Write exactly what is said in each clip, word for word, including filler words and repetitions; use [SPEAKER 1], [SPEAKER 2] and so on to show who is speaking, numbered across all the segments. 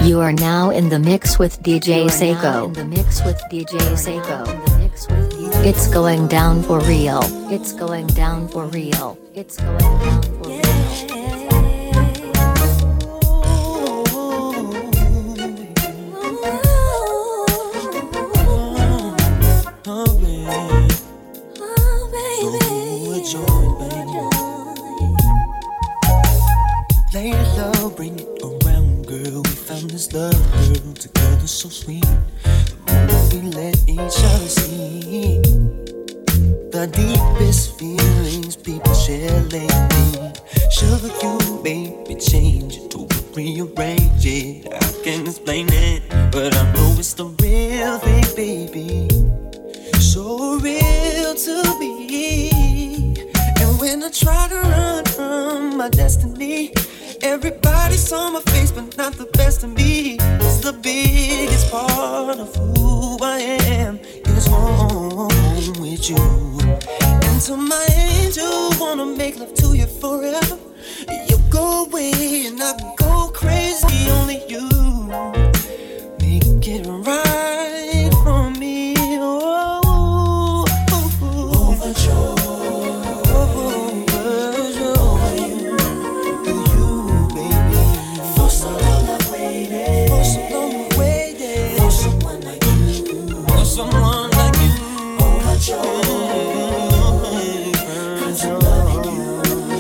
[SPEAKER 1] You are now in the mix with D J Seiko. In the mix with D J Seiko. It's going down for real. It's going down for real. It's going down for real.
[SPEAKER 2] Lay it low, bring it around, girl. We found this love, girl, together so sweet. The moment we let each other see the deepest feelings people share lately. Sugar, you made me change it, to rearrange it. I can't explain it, but I know it's the real thing, baby. So real to me. And when I try to run from my destiny, everybody saw my face, but not the best of me. It's the biggest part of who I am is home with you. And to my angel, wanna make love to you forever. You go away and I go crazy, only you make it right for me. Oh, overjoyed. Someone like you, overjoyed, 'cause I'm loving you.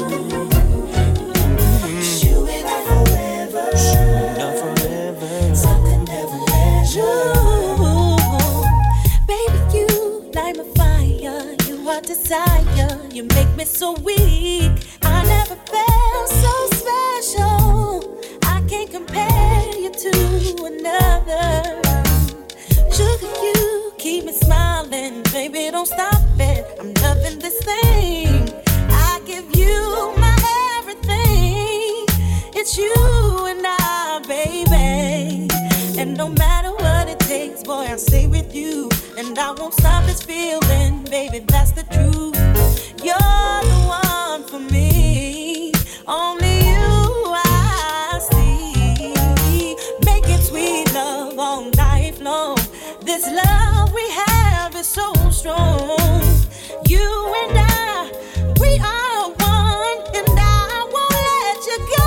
[SPEAKER 2] You and I forever, you and I forever, something never measure. Baby, you light my fire, you are desire. You make me so weak, I never felt so special. I can't compare you to another. Sugar, you keep me smiling, baby, don't stop it. I'm loving this thing. I give you my everything. It's you and I, baby. And no matter what it takes, boy, I'll stay with you. And I won't stop this feeling, baby, that's the truth. You're the one for me. Only you I see. Making sweet love all night long. This love we have is so strong. You and I, we are one, and I won't let you go.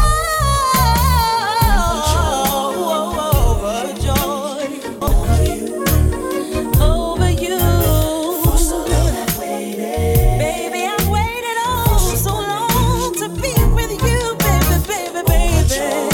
[SPEAKER 2] Overjoyed, over you, over you. For so long I've waited, baby, I've waited oh so long to be with you, baby, baby, baby.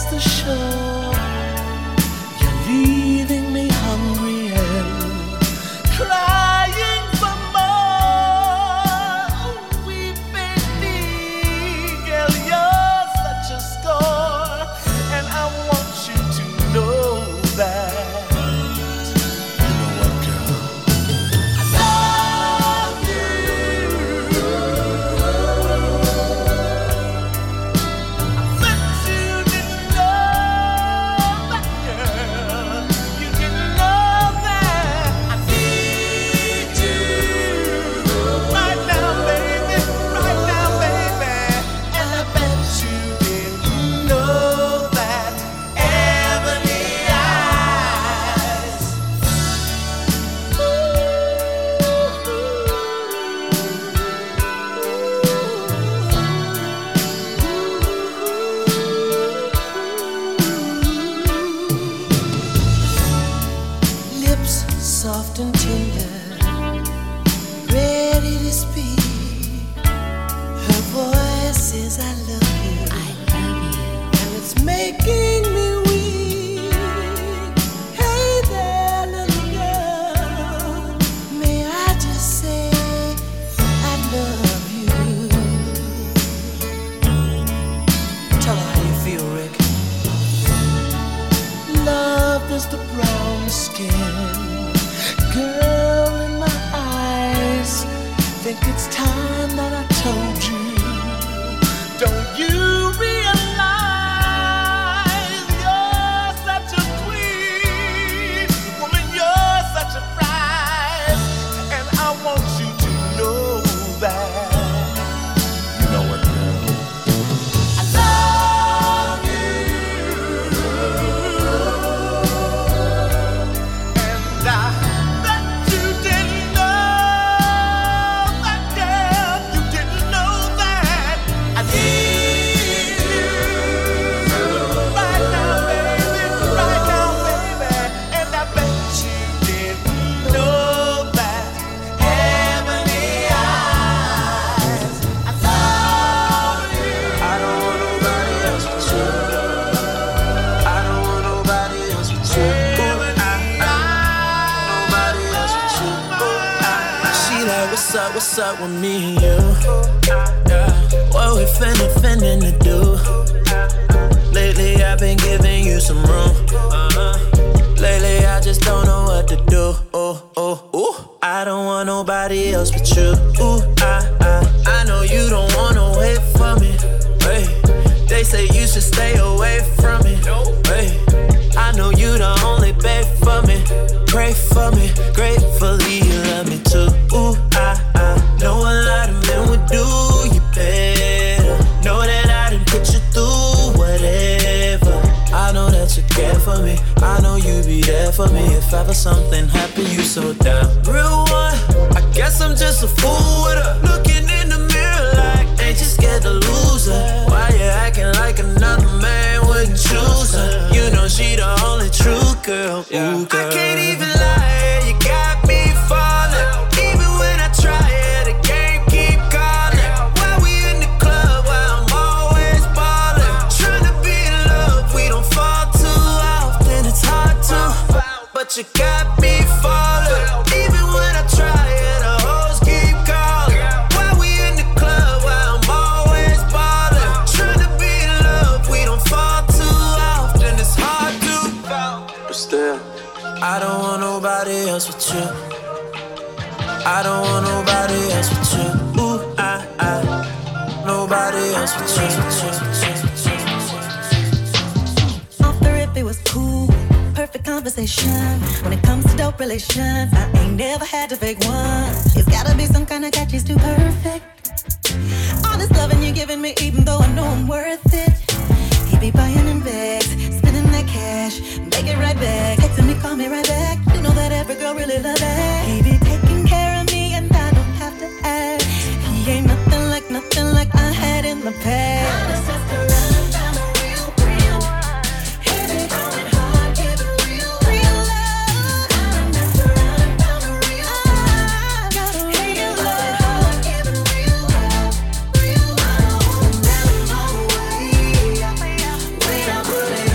[SPEAKER 3] the shore, you're leaving me hungry and crying for more. Oh, weeping me, girl, you're such a score, and I want you to know that. You know what, girl? I love you. I bet you didn't know that, girl. You didn't know that I need you right now, baby, right now, baby. And I bet you didn't know that ebony eyes. Lips soft and tender, ready to speak. Her voice says, I love you,
[SPEAKER 1] I love you.
[SPEAKER 3] and it's making me weak. Hey there, little girl, may I just say I love you? Tell her how you feel, Rick. Love is the brown skin, girl in my eyes. Think it's time that I told you. Don't you realize you're such a queen, woman? You're such a prize, and I want you to know that. You know what, girl? I love you, and I bet you didn't know that, girl. You didn't know that I need you right now, baby, right now, baby. And I bet you didn't know that ebony eyes. I love you. I don't want nobody else but you. I don't want nobody else but you. Nobody else but you. She like, what's up, what's up with me and you? What we finna, finna to do? Lately I've been giving you some room. Uh-huh. Lately I just don't know what to do. Oh, oh, ooh. I don't want nobody else but you. Ooh, I, I, I know you don't wanna wait for me. Hey, they say you should stay away from me. Hey, I know you the only babe for me. Pray for me, gratefully you love me too. Ooh, I, I know a lot of men would do you better. Know that I done put you through whatever. I know that you care for me. I know you be there for me. If ever something happened, you so down. Real one, I guess I'm just a fool with her. Looking in the mirror like, ain't you scared to lose her? Why you acting like another man wouldn't choose her? You know she the only true girl. Ooh, girl. I can't even lie, you got me falling. Even when I try it, the game keep calling. While we in the club, while I'm always ballin'. Tryna be in love, we don't fall too often. It's hard to, but you got me falling. Even when I try it, the hoes keep calling. While we in the club, while I'm always ballin'. Tryna be in love, we don't fall too often. It's hard to, but still, I don't want nobody else but you. I don't want nobody else but you. Ooh, I, I, nobody else but you.
[SPEAKER 2] Off the rip, it was cool. Perfect conversation. When it comes to dope relations, I ain't never had to fake one. It's gotta be some kind of catch, he's too perfect. Honest loving you're giving me, even though I know I'm worth it. He be buying in bags, spending that cash, make it right back. Texting me, call me right back. You know that every girl really love that. He be taking care of me and I don't have to ask. He ain't nothing like, nothing like I had in the past.
[SPEAKER 3] Real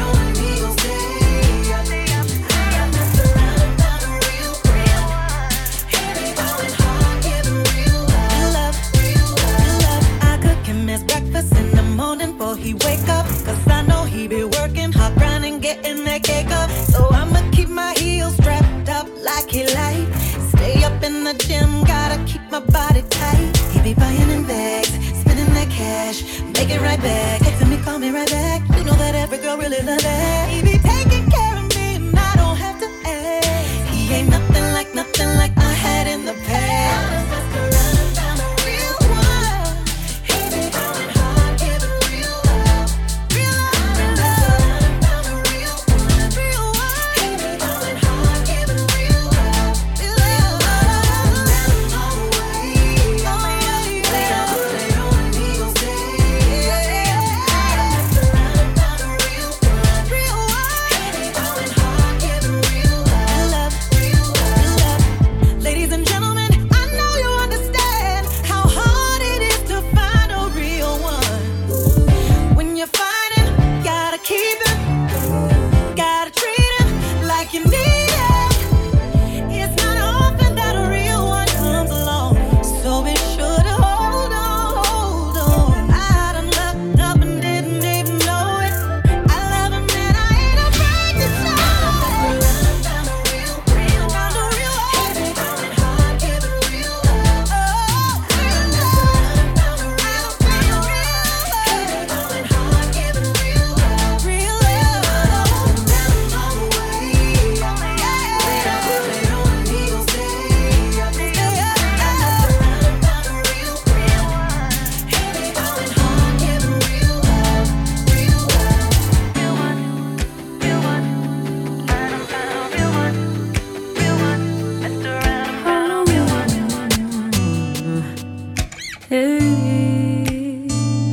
[SPEAKER 2] Hey,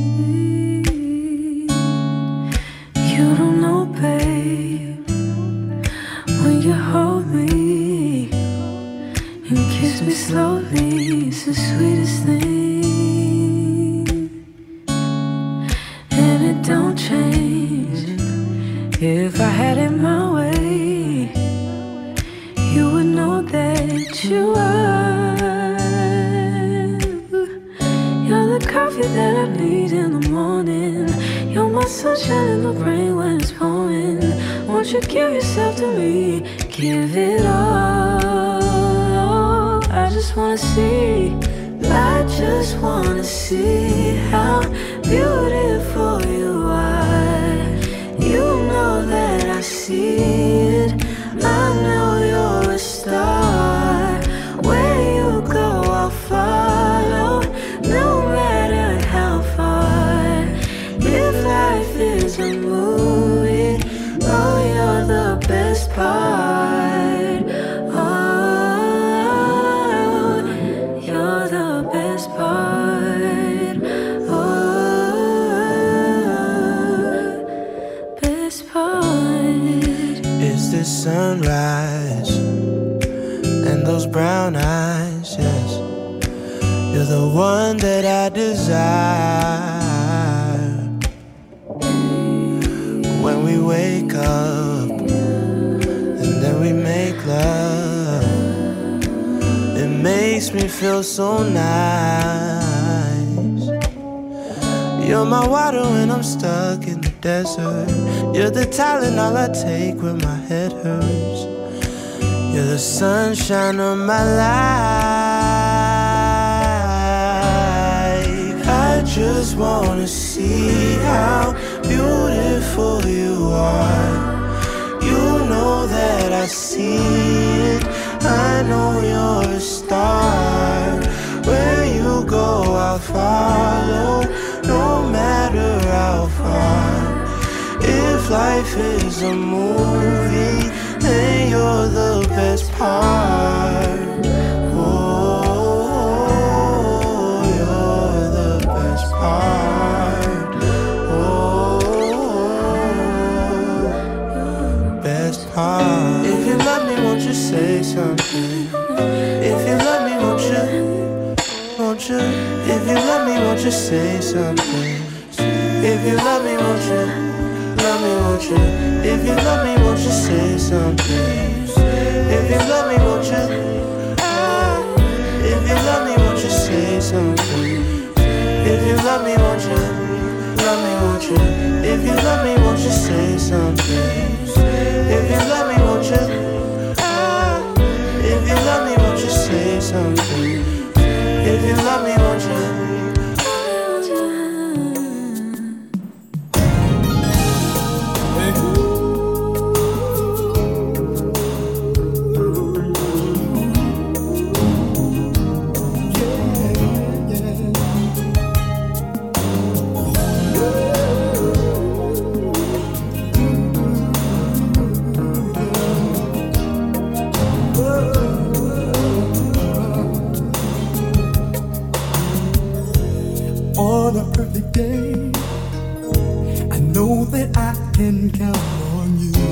[SPEAKER 2] you don't know, babe, when you hold me and kiss me slowly, it's the sweetest thing, and it don't change. If I had it my way, you would know that you are. You're the coffee that I need in the morning. You're my sunshine in the rain when it's pouring. Won't you give yourself to me? Give it all. I just wanna see. I just wanna see how beautiful you are. You know that I see it. I know you're a star. Where you go, I'll follow, no matter how far. If life is a movie, oh, you're the best part. Oh, you're the best part. Oh, best part.
[SPEAKER 3] Is this sunrise and those brown eyes? Yes, you're the one that I desire. When we wake up and then we make love, it makes me feel so nice. You're my water when I'm stuck in the desert. You're the Tylenol I take when my head hurts. You're the sunshine of my life. I just wanna see how beautiful you are. You know that I see it. I know you're a star. Where you go, I'll follow, no matter how far. If life is a movie, then you're the best part. Oh, you're the best part. Oh, best part. If you love me, won't you say something? If you love me, won't you? Won't you? If you love me, won't you say something? If you love me, won't you? Love me, won't you? If you love me, won't you say something? If you love me, won't you? Ah, if you love me, won't you say something? If you love me, won't you? Love me, won't you? If you love me, won't you say something? If you love me, won't you? Ah, if you love me, won't you say something? If you love me, won't you?
[SPEAKER 4] On a perfect day, I know that I can count on you.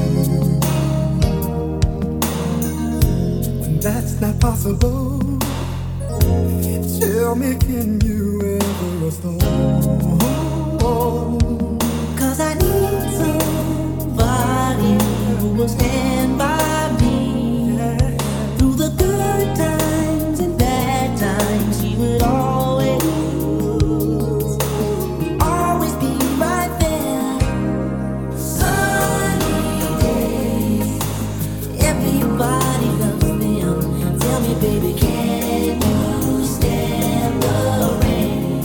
[SPEAKER 4] When that's not possible, tell me, can you ever restore?
[SPEAKER 2] 'Cause I need somebody who will stand by me through the good times and bad times. She would always baby, can you stand the rain?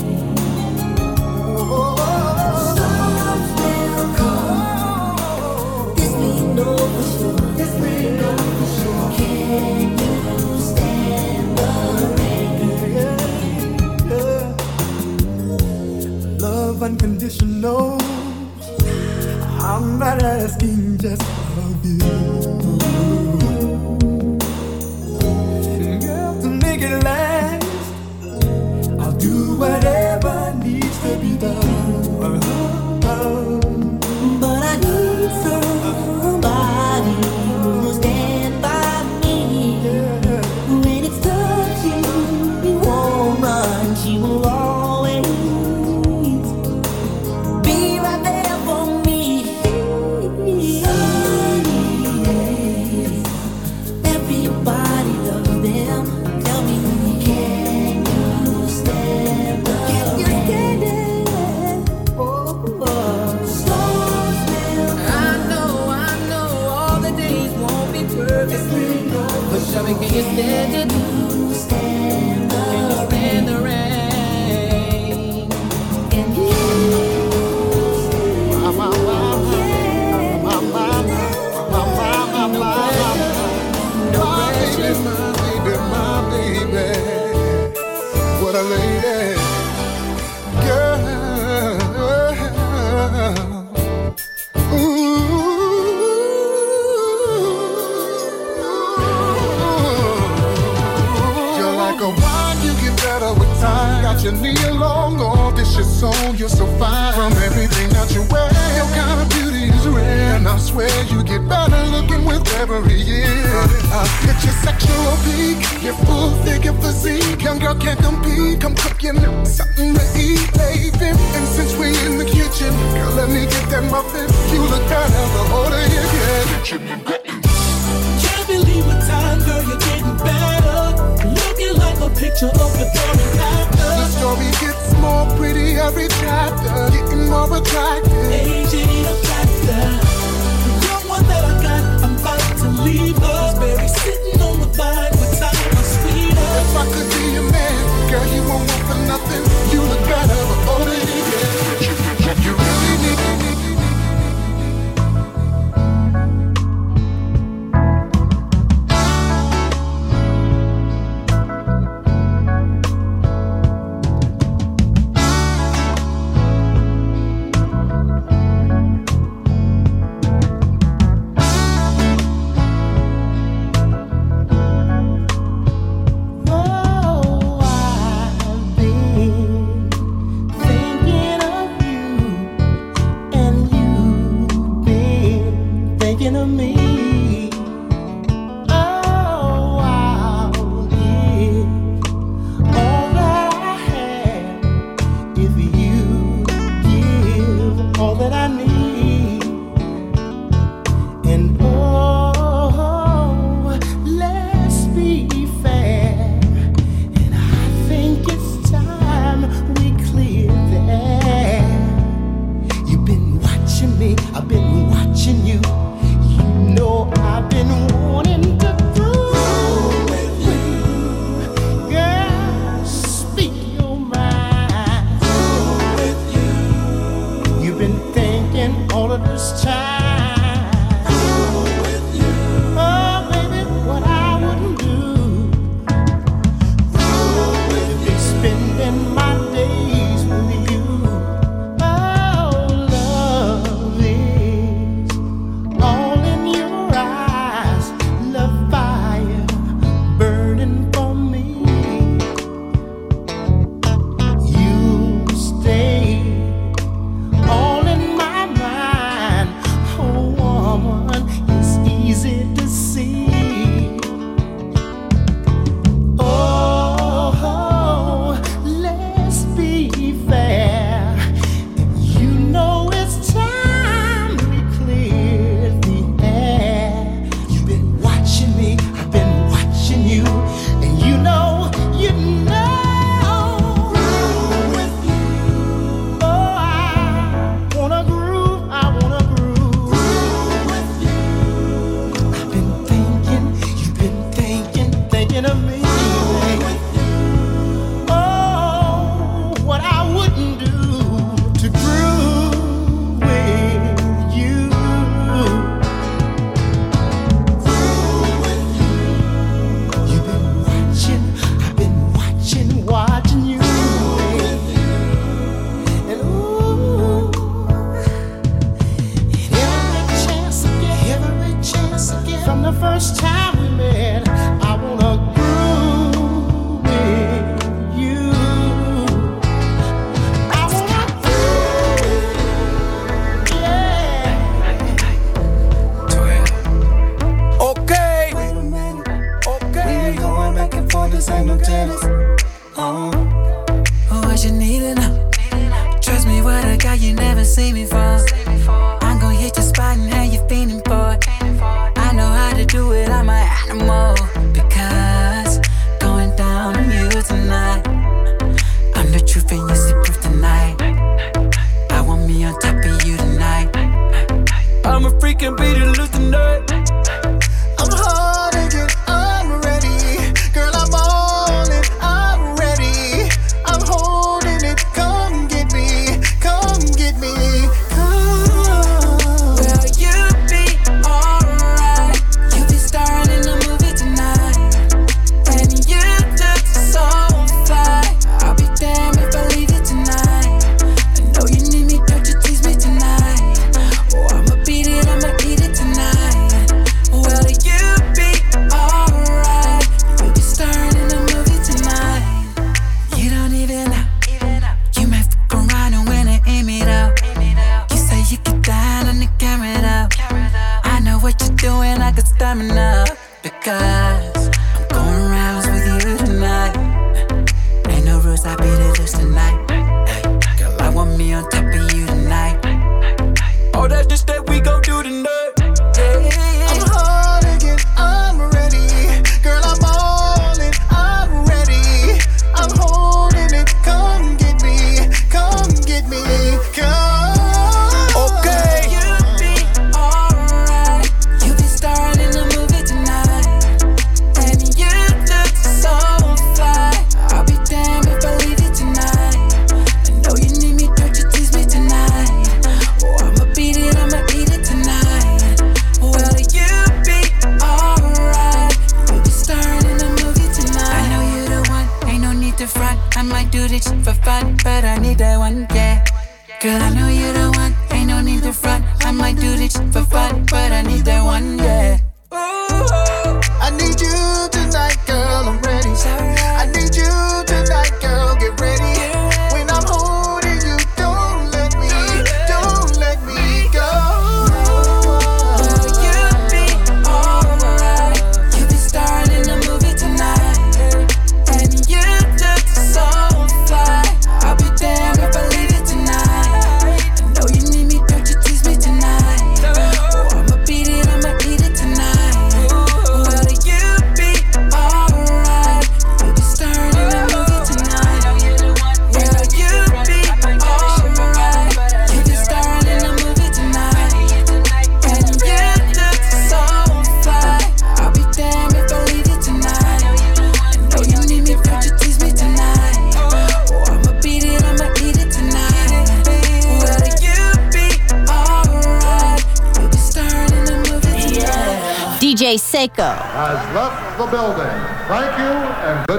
[SPEAKER 2] Storms will come. This we know for sure. This we know for sure. Can you stand the
[SPEAKER 4] rain? Love unconditional. I'm not asking just of you. Girl, to make it last, I'll do what
[SPEAKER 5] what a lady, girl. Ooh. You're like a wine, you get better with time. Got your knee along, all this your soul, you're so fine. From everything that you wear, your kind of beauty is rare. And I swear you get better looking with every year. I hit your sexual peak, your full figure physique. Young girl can't compete, come cook you something to eat, baby. And since we in the kitchen, girl, let me get that muffin. You look better the older you get.
[SPEAKER 3] Can't believe what time, girl, you're getting better. Looking like a picture of the morning after.
[SPEAKER 5] The story gets more pretty every chapter, getting more attractive.
[SPEAKER 3] Age ain't a factor. The young one that I got, I'm about to leave us. Berry sitting on the vine with time was sweeter.
[SPEAKER 5] If I could be your man, girl, you won't want for nothing. You look better the older you get. You really need me. Come
[SPEAKER 6] might do this shit for fun, but I need that one, yeah. Girl, I know you the one, ain't no need to front. I might do this shit for fun, but I need that one, yeah.
[SPEAKER 5] Ooh, I need you tonight, girl, I'm ready. I need you tonight, girl, get ready. When I'm holding you, don't let me, don't let me go.
[SPEAKER 6] Will you be alright? You be starring in the movie tonight, and you look so fly. I'll be damned if I leave it tonight. I know you need me, don't you tease me tonight. Oh, I'ma beat it, I'ma eat it tonight. Will you be alright? You be starring in the movie tonight. Will you be alright? You be starring in the movie tonight, and you look so fly. I'll be damned if I leave it tonight. I know you need me, don't you tease me tonight. Oh, I'ma beat it, I'ma eat it tonight. Will you be alright? You be starring in the movie tonight.
[SPEAKER 1] D J Seiko.
[SPEAKER 7] Has left the building. Thank you and good